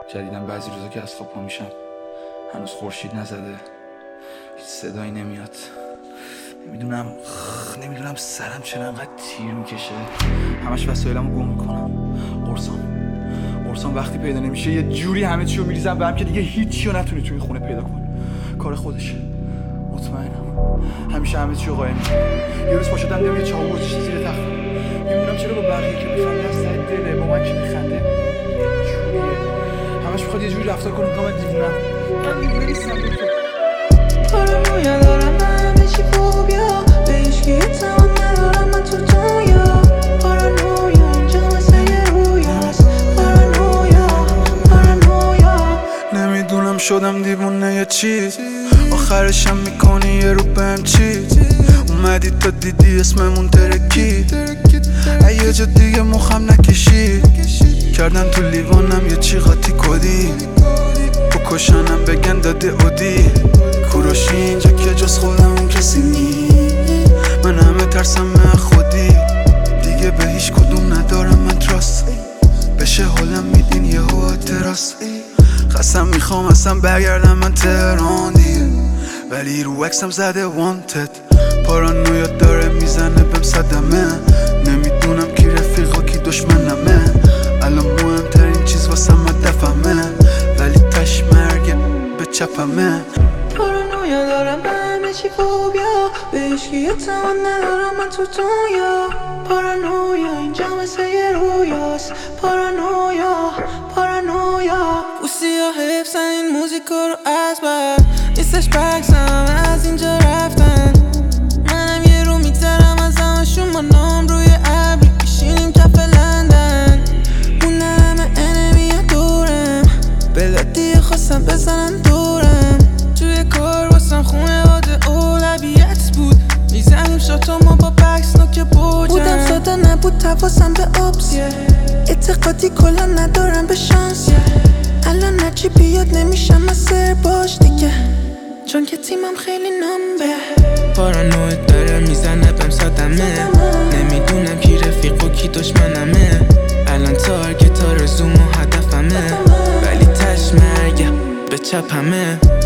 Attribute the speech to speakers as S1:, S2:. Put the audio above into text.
S1: جدیدن بعضی روزا که از خواب پا میشم هنوز خورشید نزده، هیچ صدایی نمیاد. نمیدونم سرم چرا انقدر تیر میکشه. همش وسایلمو گم میکنم. قرصام وقتی پیدا نمیشه یه جوری همه چیو میریزم به هم که دیگه هیچیو نتونی توی خونه پیدا کنی. کار خودشه، مطمئنم. همیشه همه چیو قایم میکنم. یه روز پا شدم دیدم یه چاقو گذاشته زیر تختم. نمیدونم چرا با بقیه که میخنده از ته دله، با من که میخنده یه جوریه. همش میخواد یه جوری رفتار کنه که من دیوونم. من دیوونه نیستم.
S2: پارانویا دارم، من همه چی فوبیا، به هیچکی اعتماد ندارم، من تو دنیا. پارانویا اینجا مثل یه رویاست. پارانویا
S3: نمیدونم شدم دیوونه یا چی، آخرشم میکنی یه رو بهم چی. اومدی تا دیدی اسممون ترکید، یه جا دیگه مخم نکشید. کردن تو لیوانم یه چی قاطی کدی، بکشنم بگن داده اودی. کوروشی اینجا که جز خودم اون کسی نی، من همه ترسم من خودی. دیگه به هیچ کدوم ندارم من تراست، بشه حالم میدین یه هوا تراس. قسم میخوام اصلا برگردم من تهران دیگه، ولی رو عکسم زده وانتد. پارانویا داره میزنه بهم صدمه، نمیدونم کی رفیقا کی دشمنمه. الان مهمترین چیز واسم دفمه، ولی تش مرگه به چپمه.
S2: پارانویا دارم، من همه چی فوبیا، به هیچکی اعتماد ندارم، من تو دنیا. پارانویا اینجا مثل یه رویاست. پارانویا پوسیا حفظن این موزیکا رو از بر نیستش بکسم از اینجا رفتن. منم یه رو میگذرم از همشون با نام روی ابری، میشینیم کف لندن. مونه همه انمی دورم، بلدی خواستم بزنن دورم. توی کار واسم خونه واده اولویت بود، میزنیم شاتا ما با بکس نوک برجم. بودم ساده نبود تواسم به آبس، اعتقادی کلا ندارم به شانس. الان هرچی بیاد نمیشم از سر باش دیگه، چون که تیمم خیلی نامبه.
S4: پارانویا داره میزنه بهم صدمه، نمیدونم کی رفیق و کی دشمنمه. الان تارگت ها رزوم و هدفمه، ولی تش مرگه به چپمه.